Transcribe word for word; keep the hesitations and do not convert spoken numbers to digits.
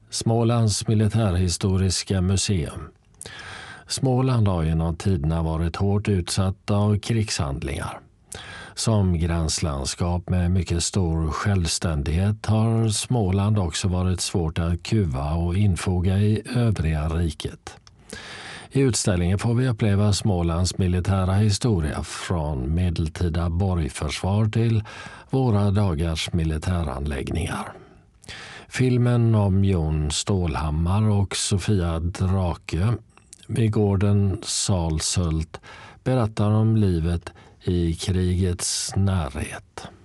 Smålands militärhistoriska museum. Småland har genom tiderna varit hårt utsatt av krigshandlingar. Som gränslandskap med mycket stor självständighet har Småland också varit svårt att kuva och infoga i övriga riket. I utställningen får vi uppleva Smålands militära historia från medeltida borgförsvar till våra dagars militäranläggningar. Filmen om Jon Stålhammar och Sofia Drake vid gården Salshult berättar om livet i krigets närhet.